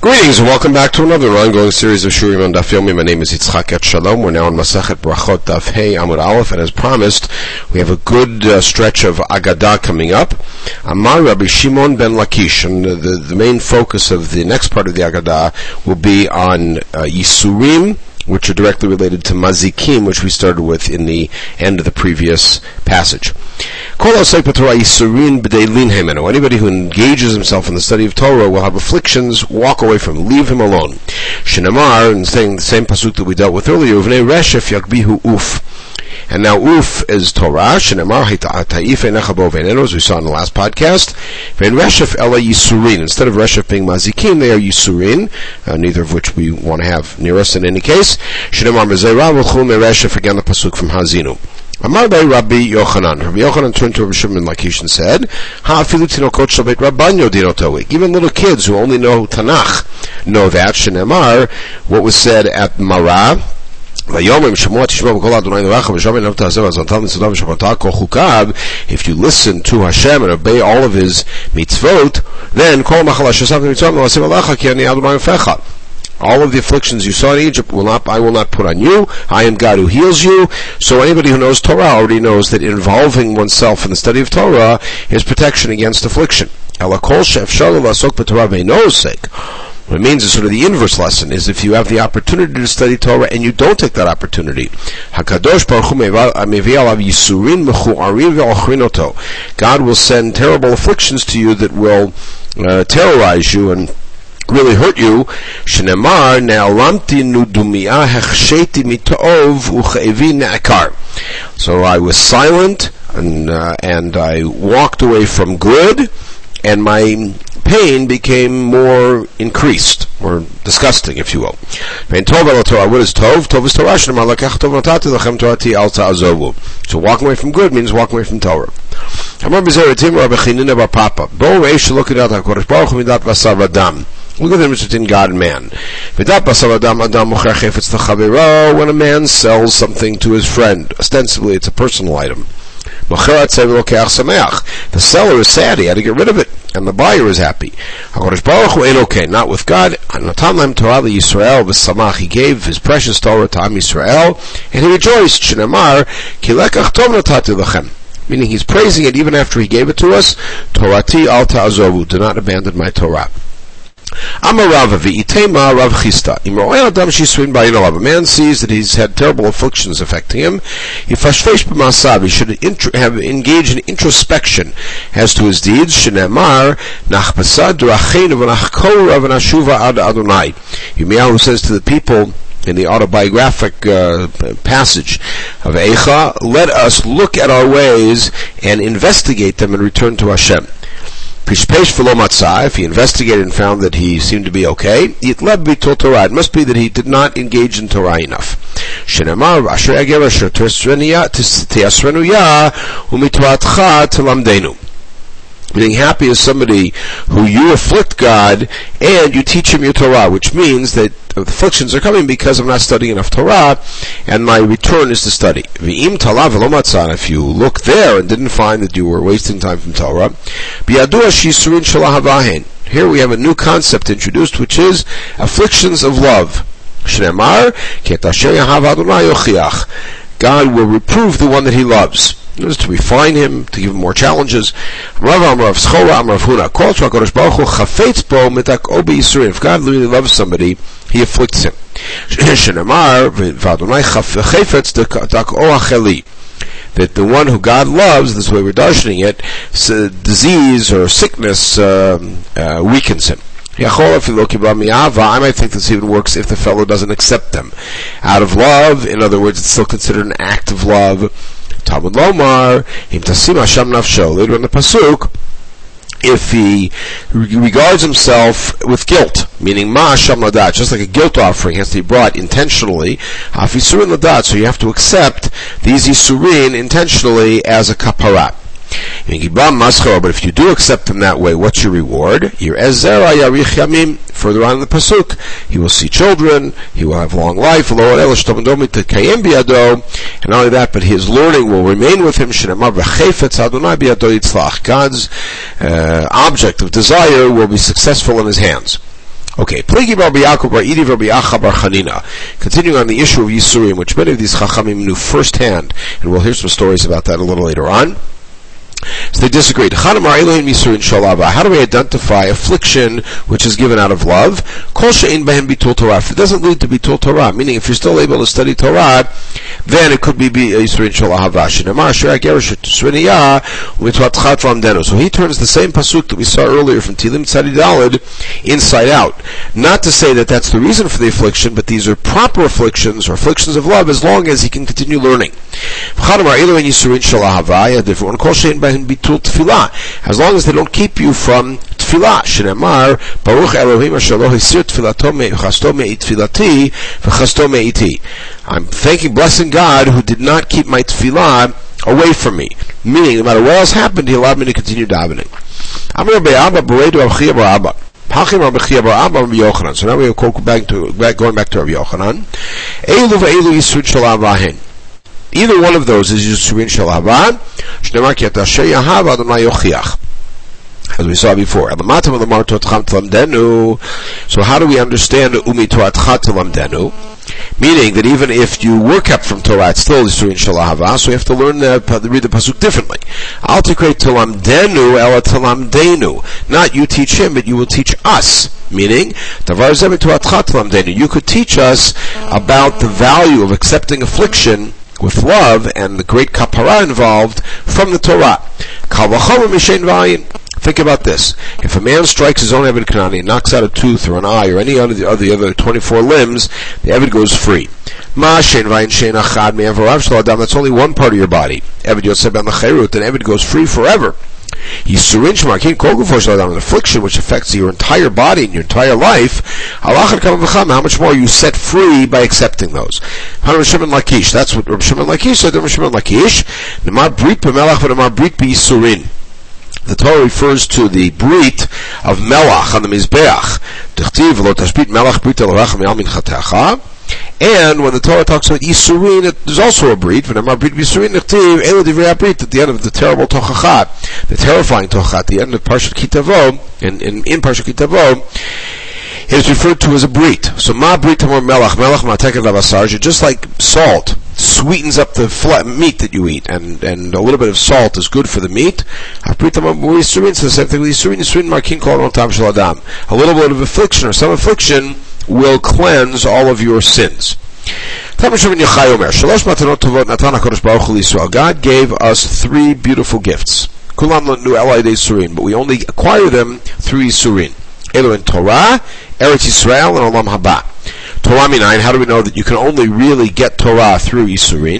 Greetings and welcome back to another ongoing series of Shurim on Daf Yomi. My name is Yitzchak Et Shalom. We're now on Masachet Brachot Daf Hey Amud Aleph, and as promised, we have a good stretch of Agadah coming up. Amar Rabbi Shimon ben Lakish, and the main focus of the next part of the Agadah will be on Yisurim, which are directly related to Mazikim, which we started with in the end of the previous passage. Anybody who engages himself in the study of Torah will have afflictions, walk away from him, leave him alone. Shinamar, and saying the same pasuk that we dealt with earlier, Uvnei Reshef Yakbihu Uf. And now Uf is Torah, Shinamar Ta'if Enecha Bo Ve'enenu, as we saw in the last podcast. Ve'en Reshef Ela Yisurin. Instead of Reshef being Mazikim, they are Yisurin, neither of which we want to have near us in any case. Shinamar Mezerah V'chul Mereshef, again the pasuk from Hazinu. Amar by Rabbi Yochanan. Rabbi Yochanan turned to Rabbi Shimon ben Lakish and said, Ha'afilu tinokot shel beit Rabban yodin oto. Even little kids who only know Tanakh know that. Shinamar, what was said at Marah, if you listen to Hashem and obey all of His mitzvot, then all of the afflictions you saw in Egypt I will not put on you. I am God who heals you. So anybody who knows Torah already knows that involving oneself in the study of Torah is protection against affliction. What it means is sort of the inverse lesson, is if you have the opportunity to study Torah and you don't take that opportunity, God will send terrible afflictions to you that will terrorize you and really hurt you. Shnemar ne'alamti nudumia hechsheti mitov uchevi ne'akar. So I was silent and I walked away from good, and my pain became more increased, or disgusting, if you will. What is Tov? Tov is Torah. So walking away from good means walking away from Torah. Look at the difference between God and man. When a man sells something to his friend, ostensibly it's a personal item. The seller is sad, he had to get rid of it, and the buyer is happy. Not with God. He gave His precious Torah to Am Yisrael, and he rejoiced. Meaning he's praising it even after he gave it to us. Torati al ta'azovu, do not abandon my Torah. A man sees that he's had terrible afflictions affecting him. He should engage in introspection as to his deeds. Yirmiyahu says to the people in the autobiographic passage of Eicha, let us look at our ways and investigate them and return to Hashem. If he investigated and found that he seemed to be okay, it must be that he did not engage in Torah enough. Being happy is somebody who you afflict God and you teach him your Torah, which means that afflictions are coming because I'm not studying enough Torah, and my return is to study. If you look there and didn't find that you were wasting time from Torah, here we have a new concept introduced, which is afflictions of love. God will reprove the one that He loves. It is to refine him, to give him more challenges. If God really loves somebody, He afflicts him. That the one who God loves, this is the way we're darshaning it, disease or sickness weakens him. I might think this even works if the fellow doesn't accept them. Out of love, in other words, it's still considered an act of love. Talmud Lomar, later in the pasuk, if he regards himself with guilt, meaning just like a guilt offering has to be brought intentionally, so you have to accept these Yisurin intentionally as a kapara. But if you do accept them that way, what's your reward? Further on in the pasuk, he will see children, he will have long life, and not only that, but his learning will remain with him. God's object of desire will be successful in his hands. Okay, Pligi Rabbi Yaakov Bar Idi Rabbi Acha Bar Chanina. Continuing on the issue of Yisurim, which many of these Chachamim knew firsthand, and we'll hear some stories about that a little later on. So they disagreed. How do we identify affliction which is given out of love? If it doesn't lead to bitul Torah, meaning if you're still able to study Torah, then it could be Yisurin Shel Ahava. So he turns the same pasuk that we saw earlier from Tilim Tzadi Daled inside out. Not to say that that's the reason for the affliction, but these are proper afflictions or afflictions of love as long as he can continue learning. As long as they don't keep you from tefillah. Shenemar, Baruch Elohim asher lo hisir tfilato mechasto me'itfilati v'chasto me'iti. I'm blessing God who did not keep my tefillah away from me. Meaning, no matter what else happened, He allowed me to continue davening. Amar Be'abba Beredu Avchia Barabba. So now we are going back to Rabbi Yochanan. Eilu ve'eilu Yisud Shel Avahin. Either one of those is Yisurin Shel Ahava. Shneimar ki asher yahav Adonai yochiach. As we saw before. So how do we understand Umi Toratcha Telamdenu? Meaning that even if you were kept from Torah, it's still Yisurin Shel Ahava, so you have to read the pasuk differently. Al tikrei Telamdenu ela Telamdenu. Not you teach him, but you will teach us. Meaning, you could teach us about the value of accepting affliction with love and the great kapara involved from the Torah. Think about this. If a man strikes his own Eved Kanani and knocks out a tooth or an eye or any of the other 24 limbs, the Eved goes free. That's only one part of your body. Eved Yosef ben Cherut, then Eved goes free forever. An affliction which affects your entire body and your entire life, how much more are you set free by accepting those? That's what Reb Shimon Lakish said to Reb Shimon Lakish. The Torah refers to the brit of Melach on the Mizbeach. And when the Torah talks about Yisurin, there's also a brit. At the end of the terrible Tochacha, the terrifying Tochacha, at the end of Parshat Kitavo, in Parshat Kitavo, it is referred to as a brit. So ma brit tamor melach ma'ateket lavasar, just like salt sweetens up the meat that you eat, and a little bit of salt is good for the meat. Brit tamor yisurin, so the same thing with yisurin markin kol notam shel adam. A little bit of affliction or some affliction will cleanse all of your sins. God gave us 3 beautiful gifts. But we only acquire them through Yisurin. Elu in Torah, Eretz Yisrael, and Olam Haba. Torah minayin, how do we know that you can only really get Torah through Yisurin?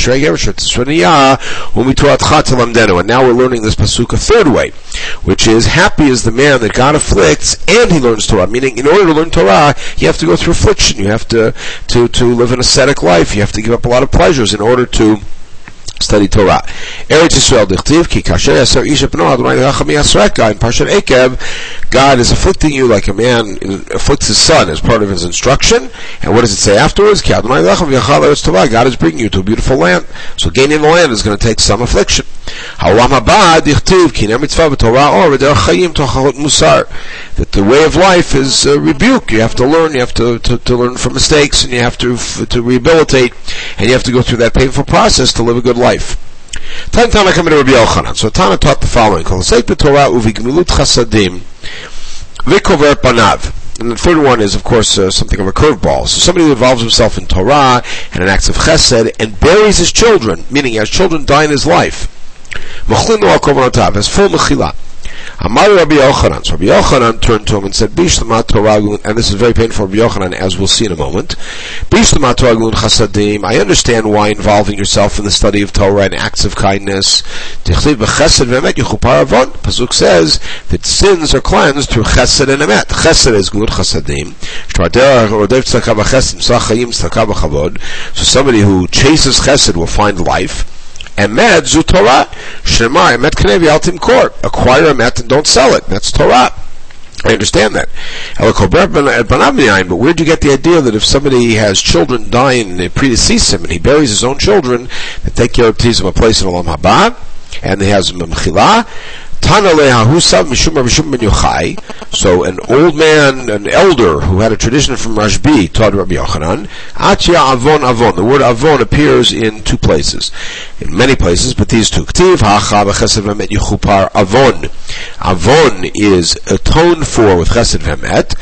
And now we're learning this pasuk a third way, which is, happy is the man that God afflicts and he learns Torah. Meaning, in order to learn Torah, you have to go through affliction. You have to live an ascetic life. You have to give up a lot of pleasures in order to study Torah. Eretz Yisrael dichtiv ki kasher yaser ish b'no Adonai l'racham yasreka. In Parshat Ekev, God is afflicting you like a man afflicts his son as part of his instruction. And what does it say afterwards? Ki Adonai l'racham yachal eretz tova. God is bringing you to a beautiful land. So gaining the land is going to take some affliction. Ha'olam haba dichtiv ki ner mitzvah b'torah or v'derech chayim tochot musar. That the way of life is rebuke. You have to learn. You have to learn from mistakes, and you have to rehabilitate, and you have to go through that painful process to live a good life. Tana coming to Rabbi Yochanan. So Tana taught the following: and the third one is, of course, something of a curveball. So somebody who involves himself in Torah and in acts of chesed and buries his children, meaning he has children die in his life, has full mechila. Amar Rabbi Yochanan. So Rabbi Yochanan turned to him and said, Bishlama Torah, and this is very painful for Rabbi Yochanan, as we'll see in a moment. Bishlama Torah chasadim. I understand why involving yourself in the study of Torah and acts of kindness. Pasuk says that sins are cleansed through chesed and emet. Chesed is good chasadim. So somebody who chases chesed will find life. Emet zu Torah. Shema emet kanevi al timkor. Acquire emet and don't sell it. That's Torah. I understand that. But where do you get the idea that if somebody has children dying and they predecease him and he buries his own children, that take care of him a place in Olam Haba and he has mechila? So an old man, an elder who had a tradition from Rashbi taught Rabbi Yochanan, Atya avon avon. The word avon appears in two places. In many places, but these two. Avon. Avon is atoned for with chesed v'emet.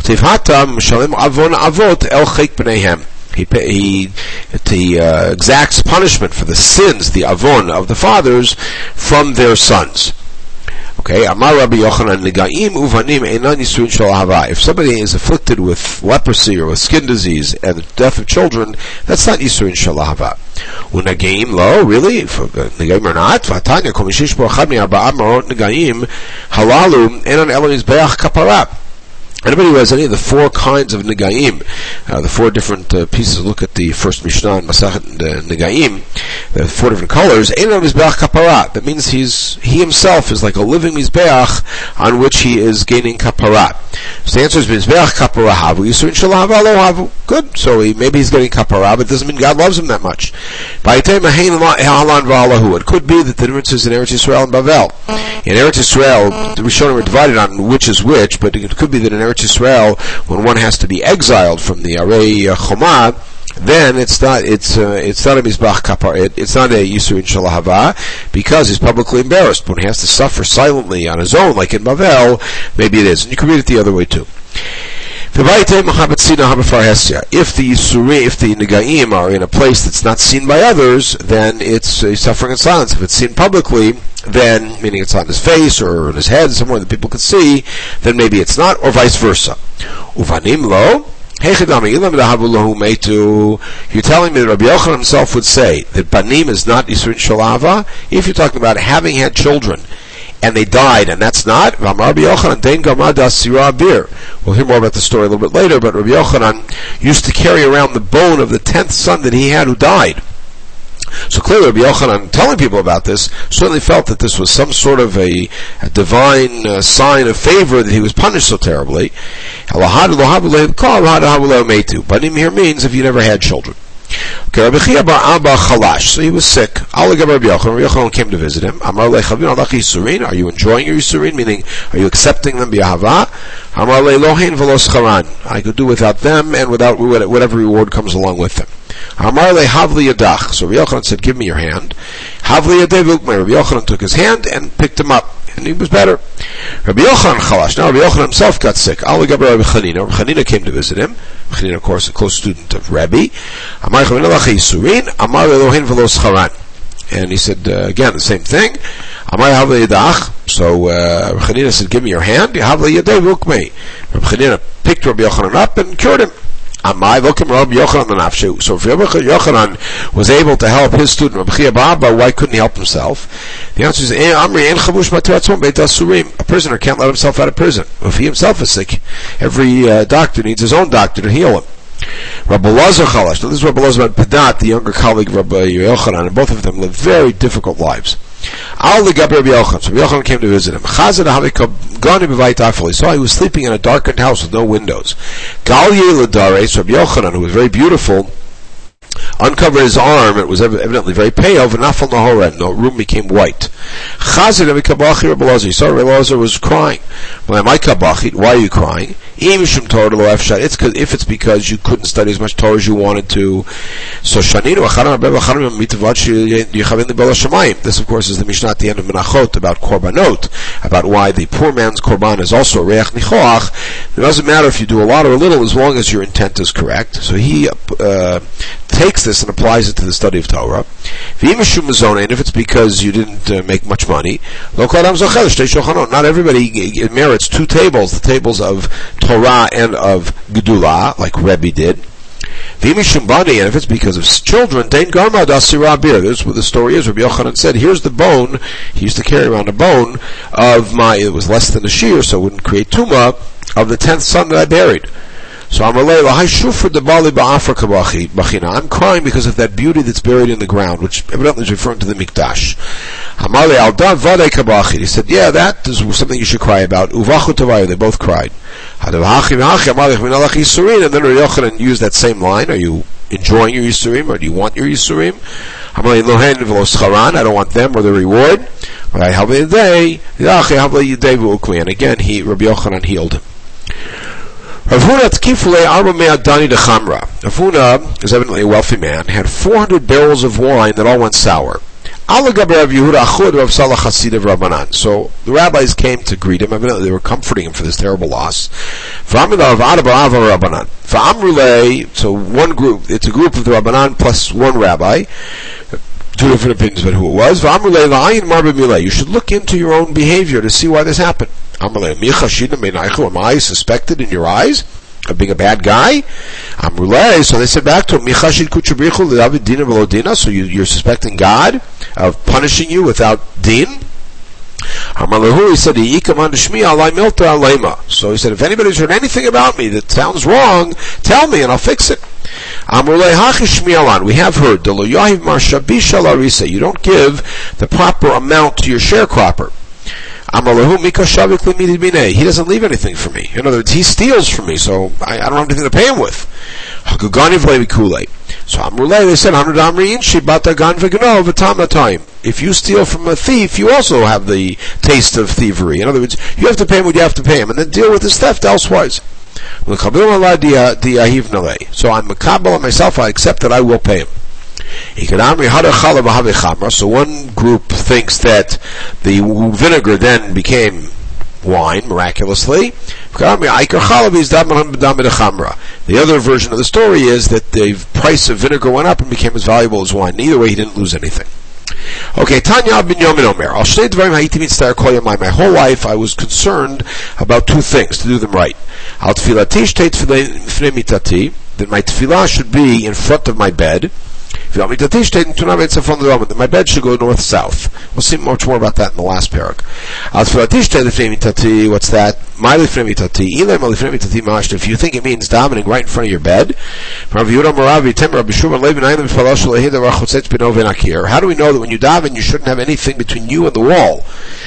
He exacts punishment for the sins, the avon of the fathers, from their sons. Okay, Amar Rabbi Yochanan, Negaim uvanim einan yisurin shel ahava. If somebody is afflicted with leprosy or with skin disease and the death of children, that's not yisurin shel ahava. Unageim lo, really? Negaim or not? Vatanya kol mishish bo achad mi'arba'a marot negaim halalu einan elo mizbeach kapara. Anybody who has any of the four kinds of negaim, the four different pieces, look at the first Mishnah and Masachet negaim, the four different colors, Einon Mizbeach Kapara. That means he himself is like a living Mizbeach on which he is gaining Kapara. So the answer is Mizbeach Kapara Havu, Yisurin Shalav Alo Havu. Good. So maybe he's getting Kapara, but it doesn't mean God loves him that much. It could be that the difference is in Eretz Yisrael and Bavel. In Eretz Yisrael, the Rishonim were divided on which is which, but it could be that in Eretz Yisrael, when one has to be exiled from the Arei Chomah, then it's not a Mizbach Kapar, it's not a Yisurin Shalahava, because he's publicly embarrassed. When he has to suffer silently on his own, like in Bavel, maybe it is. And you can read it the other way too. If the Negaim are in a place that's not seen by others, then it's suffering in silence. If it's seen publicly, then, meaning it's on his face or on his head, somewhere that people can see, then maybe it's not, or vice versa. Uvanim lo, you're telling me that Rabbi Yochanan himself would say that banim is not Yisurin Shalava if you're talking about having had children and they died, and that's not. We'll hear more about the story a little bit later, but Rabbi Yochanan used to carry around the bone of the 10th son that he had who died. So clearly Rabbi Yochanan, telling people about this, certainly felt that this was some sort of a divine sign of favor that he was punished so terribly. Banim here means if you never had children. Okay, Rabbi Chia bar Abba Chalash, so he was sick. Rabbi Yochanan came to visit him. Amar le Chavin alach Yisurin, are you enjoying your Yisurin? Meaning, are you accepting them b'ahava? Amar le Lohein v'los charan, I could do without them and without whatever reward comes along with them. Amar le Havli Yadach, so Rabbi Yochanan said, give me your hand. Havli Yadeh v'ukmei, Rabbi Yochanan took his hand and picked him up, and he was better. Rabbi Yochanan Chalash, now Rabbi Yochanan himself got sick. Ali Gabra Rabbi Chanina, Rabbi Chanina came to visit him. Rabbi Chanina, of course, a close student of Rabbi. Amar Chavin alach Yisurin, Amar le Lohein v'los charan. And he said, again, the same thing. Amar Havli Yadach, so Rabbi Chanina said, give me your hand. Havli Yadeh v'ukmei. Rabbi Chanina picked Rabbi Yochanan up and cured him. So if Rabbi Yochanan was able to help his student Rabbi Chia bar Abba, why couldn't he help himself? The answer is, a prisoner can't let himself out of prison. If he himself is sick, every doctor needs his own doctor to heal him. Rabbi Lazar Chalash, now this is Rabbi Lazar ben Padat, the younger colleague of Rabbi Yochanan, and both of them lived very difficult lives. Rabbi Yochanan came to visit him. He saw he was sleeping in a darkened house with no windows. Rabbi Yochanan, who was very beautiful, uncovered his arm. It was evidently very pale. And the room became white. He saw Rabbi Lazar was crying. Why are you crying? If it's because you couldn't study as much Torah as you wanted to. So this, of course, is the Mishnah at the end of Menachot about Korbanot, about why the poor man's Korban is also Reach Nichoach. It doesn't matter if you do a lot or a little, as long as your intent is correct. So he takes this and applies it to the study of Torah. And if it's because you didn't make much money, not everybody merits two tables, the tables of Torah and of Gedulah, like Rebbe did. And if it's because of children, this is what the story is. Rabbi Yochanan said, here's the bone. He used to carry around a bone of it was less than a shear, so it wouldn't create tumah, of the 10th son that I buried. So I'm crying because of that beauty that's buried in the ground, which evidently is referring to the Mikdash. He said, yeah, that is something you should cry about. They both cried. And then Rabbi Yochanan used that same line. Are you enjoying your Yisurim, or do you want your Yisurim? I don't want them or the reward. And again, Rabbi Yochanan healed him. Rav Huna is evidently a wealthy man, had 400 barrels of wine that all went sour. So the rabbis came to greet him. Evidently they were comforting him for this terrible loss. So one group, it's a group of the Rabbanan plus one rabbi. Two different opinions about who it was. You should look into your own behavior to see why this happened. Am I suspected in your eyes of being a bad guy? So they said back to him, so you're suspecting God of punishing you without din? He said, so he said, if anybody's heard anything about me that sounds wrong, tell me and I'll fix it. We have heard, you don't give the proper amount to your sharecropper. He doesn't leave anything for me. In other words, he steals from me, so I don't have anything to pay him with. So they said, if you steal from a thief, you also have the taste of thievery. In other words, you have to pay him what you have to pay him, and then deal with his theft elsewise. So I'm Makabal myself, I accept that I will pay him. So one group thinks that the vinegar then became wine, miraculously. The other version of the story is that the price of vinegar went up and became as valuable as wine. Either way, he didn't lose anything. Okay, Tanya bin Yomin Omer. My whole life I was concerned about two things, to do them right. That my tefillah should be in front of my bed. That my bed should go north-south. We'll see much more about that in the last parak. What's that? If you think it means davening right in front of your bed, how do we know that when you daven you shouldn't have anything between you and the wall?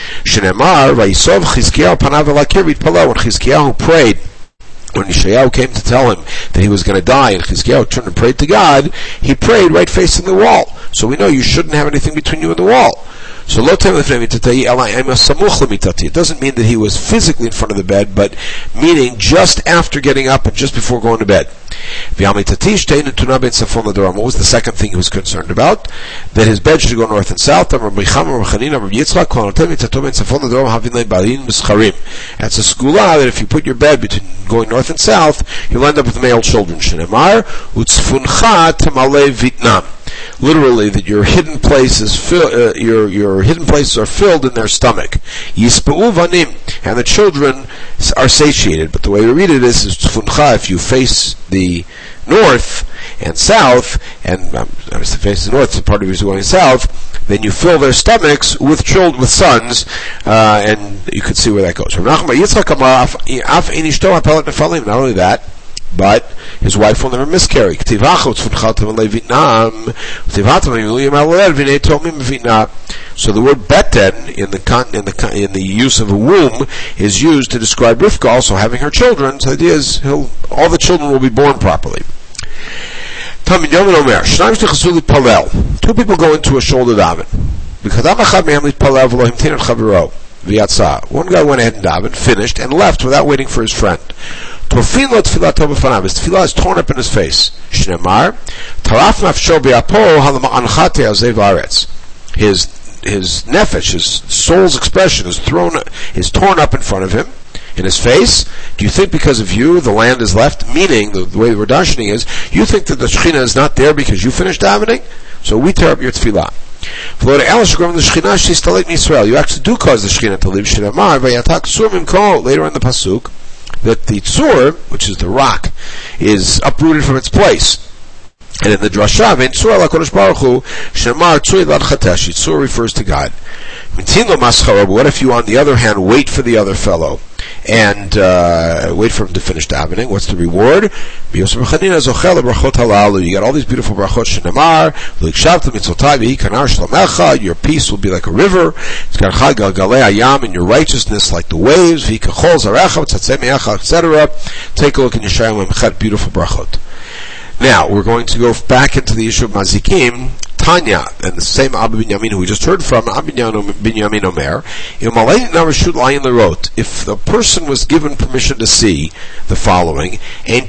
When Chizkiyahu prayed, when Yeshayahu came to tell him that he was going to die, and Chizkiyahu turned and prayed to God, he prayed right facing the wall. So we know you shouldn't have anything between you and the wall. So it doesn't mean that he was physically in front of the bed, but meaning just after getting up and just before going to bed. What was the second thing he was concerned about? That his bed should go north and south. That's a skula, that if you put your bed between going north and south, you'll end up with male children. Literally, that your hidden places your hidden places are filled in their stomach. And the children are satiated. But the way we read it is tfuncha, if you face the north and south, and if you face the north, so part of you is going south, then you fill their stomachs with sons, and you can see where that goes. Not only that, but his wife will never miscarry. So the word beten in the use of a womb is used to describe Rivka also having her children. So the idea is all the children will be born properly. Two people go into a shoulder daven. One guy went ahead and davened, finished, and left without waiting for his friend. His tefillah is torn up in his face. His nefesh, his soul's expression, is torn up in front of him, in his face. Do you think because of you the land is left? Meaning, the way we're darshaning is, you think that the Shekhinah is not there because you finished davening? So we tear up your tefillah. You actually do cause the Shekhinah to leave. Later in the pasuk, that the tzur, which is the rock, is uprooted from its place. And in the drasha, tzur refers to God. What if you, on the other hand, wait for the other fellow and wait for him to finish davening? What's the reward? You got all these beautiful brachot. Your peace will be like a river, and your righteousness like the waves, etc. Take a look in Yeshayahu Memchet, beautiful brachot. Now, we're going to go back into the issue of Mazikim. Tanya, and the same Abba Binyamin who we just heard from, Abba Binyamin Omer, if the person was given permission to see the following,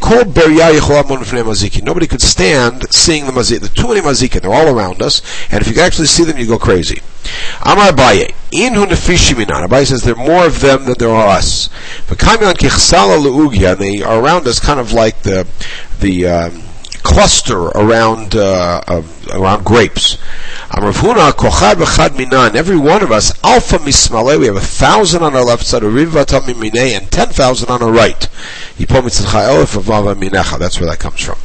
nobody could stand seeing the mazik. There are too many mazikin, they're all around us, and if you can actually see them, you go crazy. Amar Abaye, Abaye says there are more of them than there are us. And they are around us kind of like the cluster around grapes. Every one of us, Alpha Mismale, we have 1,000 on our left side, and 10,000 on our right. That's where that comes from.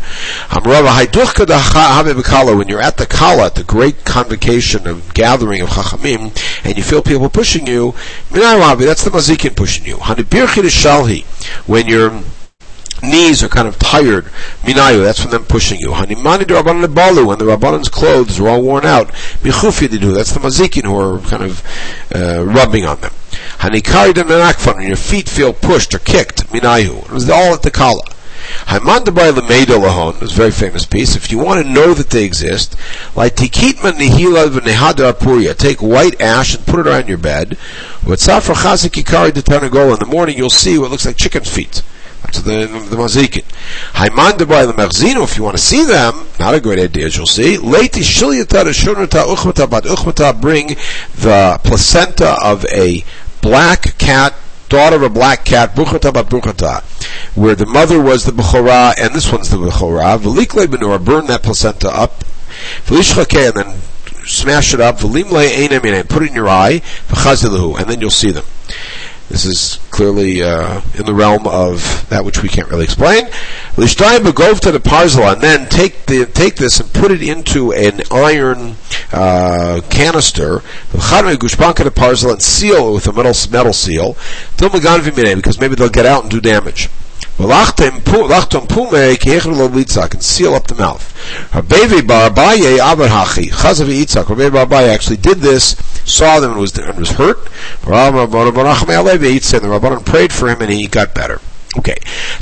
When you're at the Kala, at the great convocation of gathering of Chachamim, and you feel people pushing you, that's the Mazikin pushing you. When you're knees are kind of tired, minayu, that's from them pushing you. Hanimani de Rabbanan Balu, when the Rabbanan's clothes are all worn out, michufi de do, that's the mazikin who are kind of rubbing on them. Hanikari de menakfan, when your feet feel pushed or kicked, minayu. It was all at the Kala. Haiman de Bai Lemeida Lahon, this very famous piece, if you want to know that they exist, like Tikitma Nihila v'Nehadar Apuria, take white ash and put it on your bed, with Safra Chazik Ikari de Tanagola, in the morning you'll see what looks like chicken's feet. That's the mazikin. Haiman de Bai Lemerzino, if you want to see them, not a great idea as you'll see, Leiti Shilyata Shurnata Uchmata Bat Uchmata, bring the placenta of a black cat, daughter of a black cat, Buchata Bat Buchata, where the mother was the Bechorah, and this one's the Bechorah, Velikle Benur, burn that placenta up, Velishchake, and then smash it up, Velimle Einem, and put it in your eye, V'chazilahu, and then you'll see them. This is clearly in the realm of that which we can't really explain. Lishtayim begovta the parzala, and then take this and put it into an iron canister, gushbanka the parzala, and seal it with a metal seal, till meganvi, because maybe they'll get out and do damage. And seal up the mouth. Rabbi Bar Abaye actually did this, saw them and was hurt. And the Rabbanan prayed for him and he got better. Okay.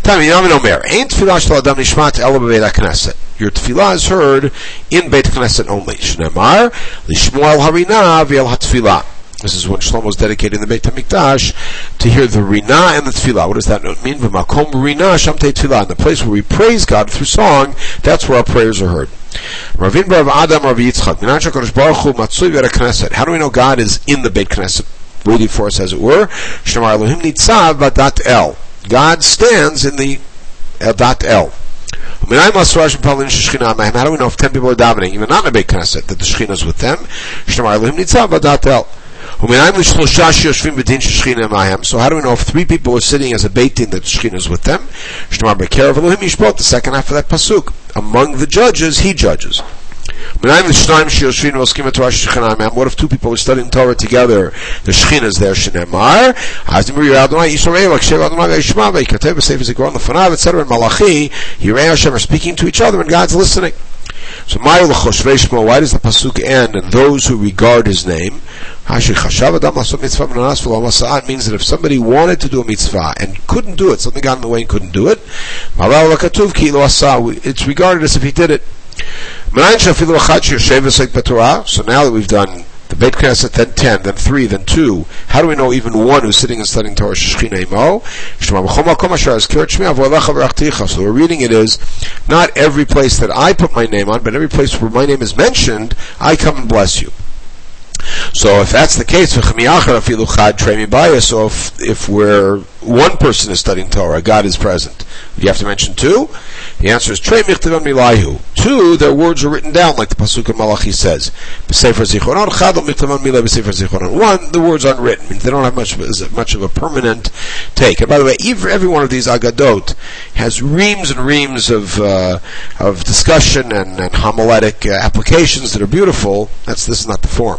Your tefillah is heard in Beit Knesset only. Shneimar lishmoel harina v'el hatefillah. This is when Shlomo was dedicating the Beit HaMikdash to hear the Rina and the Tefillah. What does that mean? V'makom Rina Shamtei Tefillah. In the place where we praise God through song, that's where our prayers are heard. Ravin Bar Adam Rav Yitzchak. Minach HaKadosh Baruch Hu Matzui V'Era Knesset. How do we know God is in the Beit Knesset, waiting for us, as it were? Shemar Elohim Nitzav V'dat El. God stands in the Dat El. How do we know if 10 people are davening, even not in the Beit Knesset, that the Shekhinah is with them? Shemar Elohim Nitzav V'dat El. So how do we know if 3 people are sitting as a Beit Din that Shekhinah is with them? The second half of that pasuk. Among the judges, he judges. What if 2 people are studying Torah together? The Shekhinah is there. Etc. And Malachi, Yirei Hashem are speaking to each other and God's listening. So, why does the pasuk end? And those who regard His name, it means that if somebody wanted to do a mitzvah and couldn't do it, something got in the way and couldn't do it, it's regarded as if he did it. So now that we've done the Beit Knesset, then 10, then 3, then 2, how do we know even one who's sitting and studying Torah? So the reading it is, not every place that I put my name on, but every place where my name is mentioned, I come and bless you. So if that's the case, so if we're one person is studying Torah, God is present, do you have to mention 2? The answer is 2, their words are written down, like the pasuk in Malachi says. 1, the words aren't written, means they don't have much of a permanent take. And by the way, every one of these agadot has reams and reams of discussion and homiletic applications that are beautiful. This is not the form.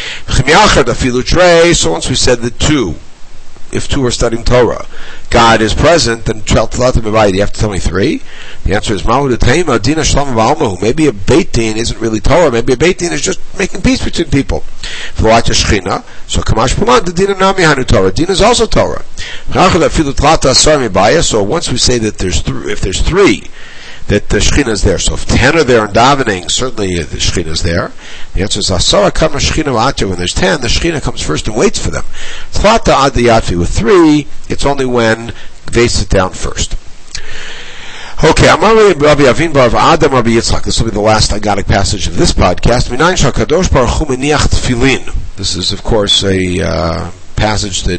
So once we said that 2, if 2 are studying Torah, God is present, then do you have to tell me 3? The answer is maybe a Beit Din isn't really Torah, maybe a Beit Din is just making peace between people. So Kamash Puman, the Din of Nami Hanu Torah. Din is also Torah. So once we say that if there's 3, that the Shekhinah is there. So if 10 are there in davening, certainly the Shekhinah is there. The answer is Asara Kama Shekhinah Atya. When there's 10, the Shekhinah comes first and waits for them. Tlata Ad Yatvi. With 3, it's only when they sit down first. Okay, Amar Rabbi Avin bar Adam Rabbi Yitzchak. This will be the last Agadic passage of this podcast. Minayin Shakadosh Baruch Hu Meniach Tefillin. This is, of course, a passage that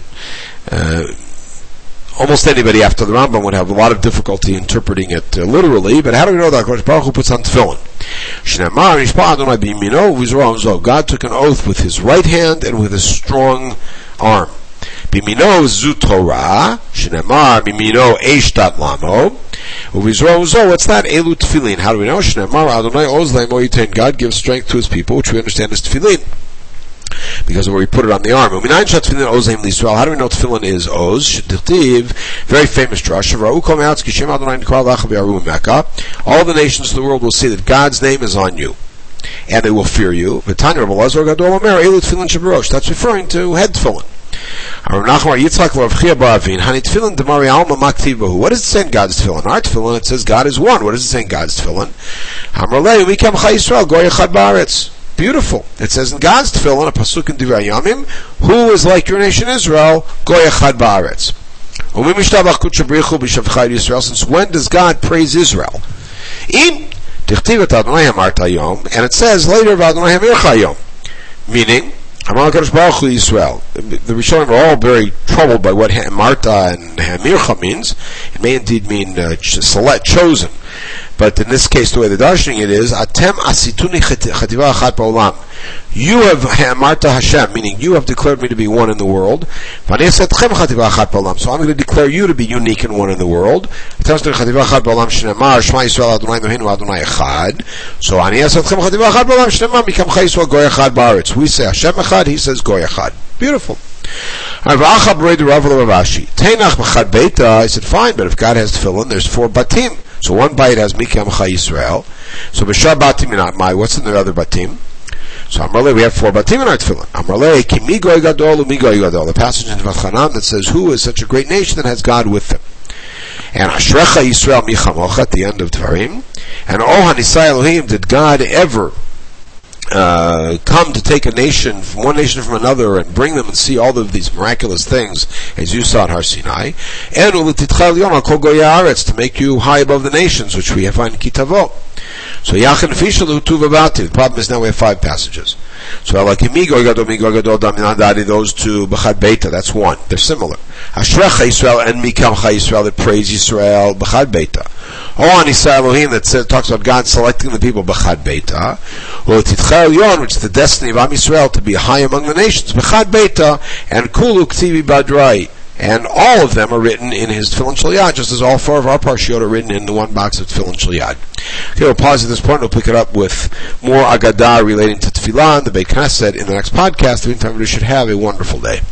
almost anybody after the Rambam would have a lot of difficulty interpreting it literally. But how do we know that HaKadosh Baruch Hu puts on tefillin? Shnamar Nishpa Adonai B'Yamino V'Yizro Zo. God took an oath with His right hand and with His strong arm. B'Yamino Zu Torah. Shnamar B'Yamino Eish Dat Lamo. V'Yizro Zo. What's that? Elu Tefillin. How do we know? Shnamar Adonai Oz Le'mo Yitain. God gives strength to His people, which we understand is tefillin, because of where we put it on the arm. How do we know tefillin is oz? Very famous drush. All the nations of the world will see that God's name is on you, and they will fear you. That's referring to head tefillin. What does it say in God's tefillin? Our tefillin, it says God is one. What does it say in God's tefillin? Beautiful. It says in God's tefillin, a pasuk in Divrei Yamim, who is like your nation Israel, Goy Echad Ba'aretz. Since when does God praise Israel? And it says later, meaning, the Rishonim are all very troubled by what Marta and Hamircha means. It may indeed mean select, chosen. But in this case, the way the darshaning it is, Atem asituni chativa achat ba'olam. You have Marta Hashem, meaning you have declared me to be one in the world. So I'm going to declare you to be unique and one in the world. So ani asatchem chativa achat ba'olam shnema mikam chayisrael goy echad ba'aretz. We say Hashem echad, he says goy echad. Beautiful. I said, fine, but if God has tefillin, there's 4 batim. So one bite has Mikam Cha Yisrael. So B'shar Batim in Atmai. What's in the other batim? So Amrale, we have 4 batim in our tefillin. Amrale, Ki mi goy gadol u'mi goy gadol. The passage in Vatchanan that says, who is such a great nation that has God with them? And Ashrecha Yisrael michamocha at the end of Dvarim. And Oh Hanisai Elohim, did God ever come to take a nation from one nation from another and bring them and see all of these miraculous things as you saw at Har Sinai, and to make you high above the nations, which we have in Kitavo. So the problem is now we have 5 passages. So those 2 b'chad beita, that's 1. They're similar. Ashrecha Yisrael and Mikam Cha Yisrael that praise Yisrael b'chad beita. Oh, Anisa Elohim that talks about God selecting the people b'chad beita. Well, Titcha Elyon, which is the destiny of Am Yisrael to be high among the nations b'chad beita, and Kulu Ktivi Badrai. And all of them are written in his Tefillin Shel Yad, just as all 4 of our Parshiot are written in the one box of Tefillin Shel Yad. Okay, we'll pause at this point. We'll pick it up with more Agadah relating to Tefillah and the Beit Knesset in the next podcast. In the meantime, we should have a wonderful day.